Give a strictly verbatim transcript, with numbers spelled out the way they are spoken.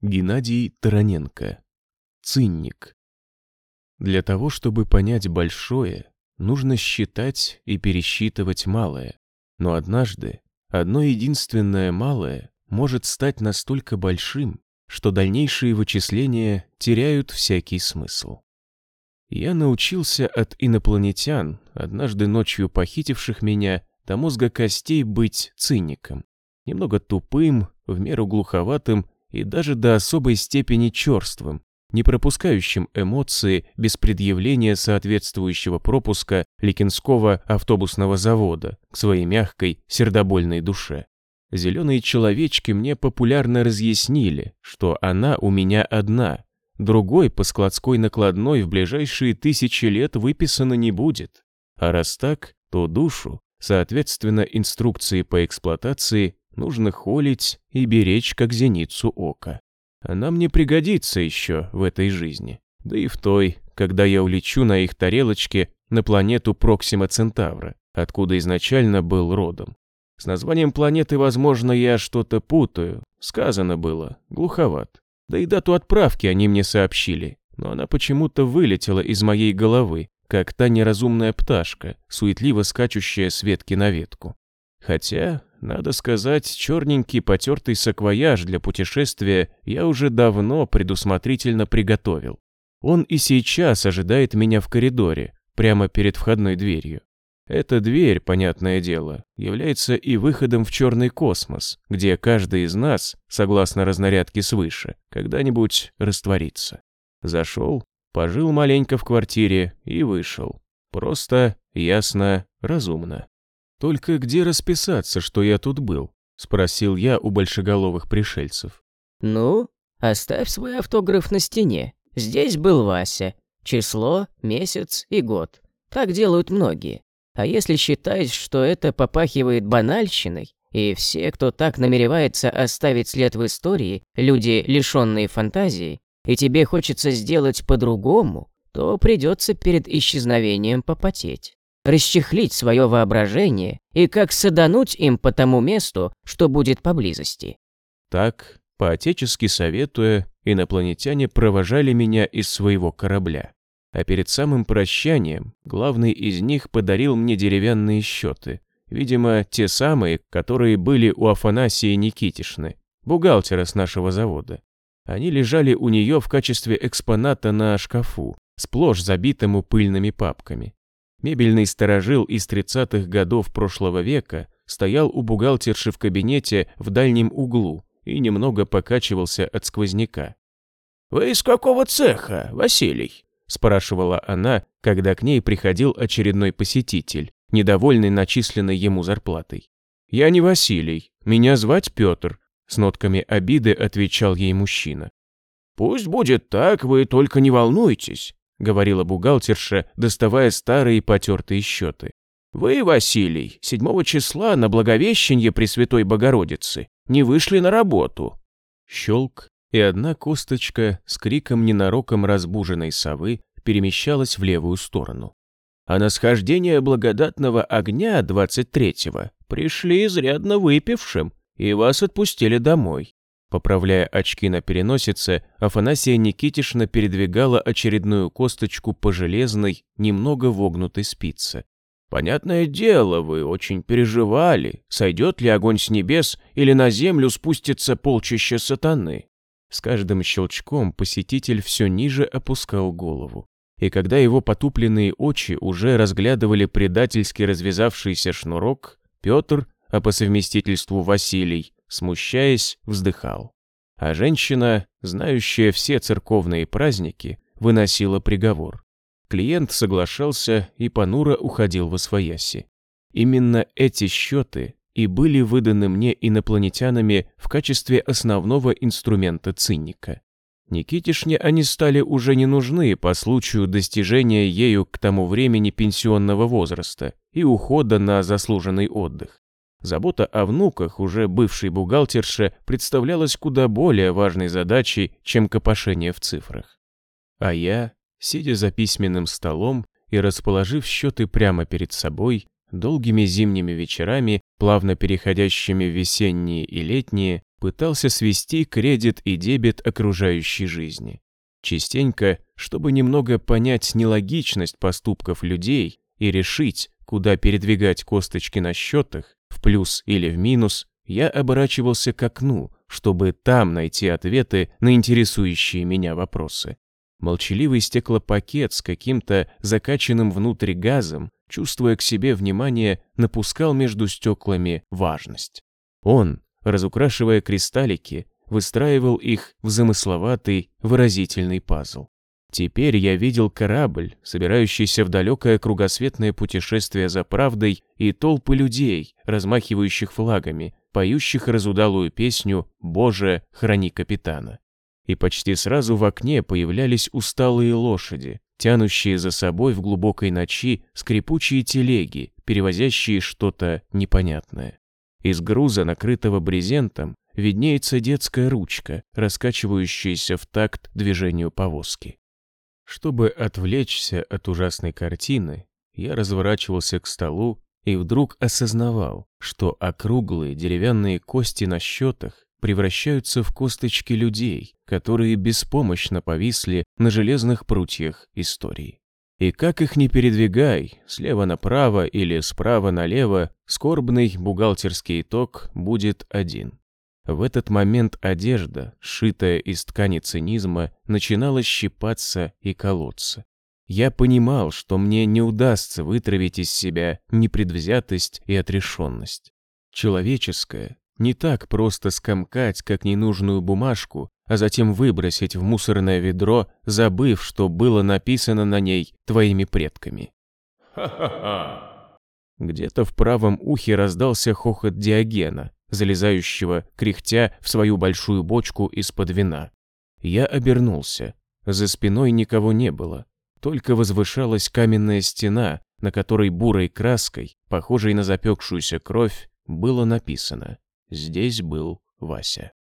Геннадий Тараненко. Цинник. Для того, чтобы понять большое, нужно считать и пересчитывать малое. Но однажды одно единственное малое может стать настолько большим, что дальнейшие вычисления теряют всякий смысл. Я научился от инопланетян, однажды ночью похитивших меня, до мозга костей быть циником. Немного тупым, в меру глуховатым и даже до особой степени черствым, не пропускающим эмоции без предъявления соответствующего пропуска Ликинского автобусного завода к своей мягкой, сердобольной душе. Зеленые человечки мне популярно разъяснили, что она у меня одна, другой по складской накладной в ближайшие тысячи лет выписано не будет. А раз так, то душу, соответственно инструкции по эксплуатации, нужно холить и беречь как зеницу ока. Она мне пригодится еще в этой жизни, да и в той, когда я улечу на их тарелочке на планету Проксима Центавра, откуда изначально был родом. С названием планеты, возможно, я что-то путаю, сказано было, глуховат. Да и дату отправки они мне сообщили, но она почему-то вылетела из моей головы, как та неразумная пташка, суетливо скачущая с ветки на ветку. Хотя, надо сказать, черненький потертый саквояж для путешествия я уже давно предусмотрительно приготовил. Он и сейчас ожидает меня в коридоре, прямо перед входной дверью. Эта дверь, понятное дело, является и выходом в черный космос, где каждый из нас, согласно разнарядке свыше, когда-нибудь растворится. Зашел, пожил маленько в квартире и вышел. Просто, ясно, разумно. «Только где расписаться, что я тут был?» — спросил я у большеголовых пришельцев. «Ну, оставь свой автограф на стене. Здесь был Вася. Число, месяц и год. Так делают многие. А если считать, что это попахивает банальщиной, и все, кто так намеревается оставить след в истории, люди, лишенные фантазии, и тебе хочется сделать по-другому, то придется перед исчезновением попотеть. Расчехлить свое воображение и как садануть им по тому месту, что будет поблизости». Так, по-отечески советуя, инопланетяне провожали меня из своего корабля. А перед самым прощанием главный из них подарил мне деревянные счеты, видимо, те самые, которые были у Афанасии Никитишны, бухгалтера с нашего завода. Они лежали у нее в качестве экспоната на шкафу, сплошь забитому пыльными папками. Мебельный старожил из тридцатых годов прошлого века стоял у бухгалтерши в кабинете в дальнем углу и немного покачивался от сквозняка. «Вы из какого цеха, Василий?» — спрашивала она, когда к ней приходил очередной посетитель, недовольный начисленной ему зарплатой. «Я не Василий, меня звать Петр», — с нотками обиды отвечал ей мужчина. «Пусть будет так, вы только не волнуйтесь», — говорила бухгалтерша, доставая старые потертые счеты. «Вы, Василий, седьмого числа на Благовещенье Пресвятой Богородицы не вышли на работу». Щелк, и одна косточка с криком ненароком разбуженной совы перемещалась в левую сторону. А на схождение благодатного огня двадцать третьего пришли изрядно выпившим, и вас отпустили домой. Поправляя очки на переносице, Афанасия Никитишна передвигала очередную косточку по железной, немного вогнутой спице. «Понятное дело, вы очень переживали, сойдет ли огонь с небес или на землю спустится полчища сатаны». С каждым щелчком посетитель все ниже опускал голову. И когда его потупленные очи уже разглядывали предательски развязавшийся шнурок, Петр, а по совместительству Василий, смущаясь, вздыхал. А женщина, знающая все церковные праздники, выносила приговор. Клиент соглашался и понуро уходил восвояси. Именно эти счеты и были выданы мне инопланетянами в качестве основного инструмента цинника. Никитишне они стали уже не нужны по случаю достижения ею к тому времени пенсионного возраста и ухода на заслуженный отдых. Забота о внуках уже бывшей бухгалтерше представлялась куда более важной задачей, чем копошение в цифрах. А я, сидя за письменным столом и расположив счеты прямо перед собой, долгими зимними вечерами, плавно переходящими в весенние и летние, пытался свести кредит и дебет окружающей жизни. Частенько, чтобы немного понять нелогичность поступков людей и решить, куда передвигать косточки на счетах, в плюс или в минус, я оборачивался к окну, чтобы там найти ответы на интересующие меня вопросы. Молчаливый стеклопакет с каким-то закачанным внутрь газом, чувствуя к себе внимание, напускал между стеклами важность. Он, разукрашивая кристаллики, выстраивал их в замысловатый, выразительный пазл. Теперь я видел корабль, собирающийся в далекое кругосветное путешествие за правдой, и толпы людей, размахивающих флагами, поющих разудалую песню «Боже, храни капитана». И почти сразу в окне появлялись усталые лошади, тянущие за собой в глубокой ночи скрипучие телеги, перевозящие что-то непонятное. Из груза, накрытого брезентом, виднеется детская ручка, раскачивающаяся в такт движению повозки. Чтобы отвлечься от ужасной картины, я разворачивался к столу и вдруг осознавал, что округлые деревянные кости на счетах превращаются в косточки людей, которые беспомощно повисли на железных прутьях истории. И как их ни передвигай, слева направо или справа налево, скорбный бухгалтерский итог будет один. В этот момент одежда, сшитая из ткани цинизма, начинала щипаться и колоться. Я понимал, что мне не удастся вытравить из себя непредвзятость и отрешенность. Человеческое не так просто скомкать, как ненужную бумажку, а затем выбросить в мусорное ведро, забыв, что было написано на ней твоими предками. Ха-ха-ха! Где-то в правом ухе раздался хохот Диогена, залезающего, кряхтя, в свою большую бочку из-под вина. Я обернулся. За спиной никого не было. Только возвышалась каменная стена, на которой бурой краской, похожей на запекшуюся кровь, было написано: «Здесь был Вася».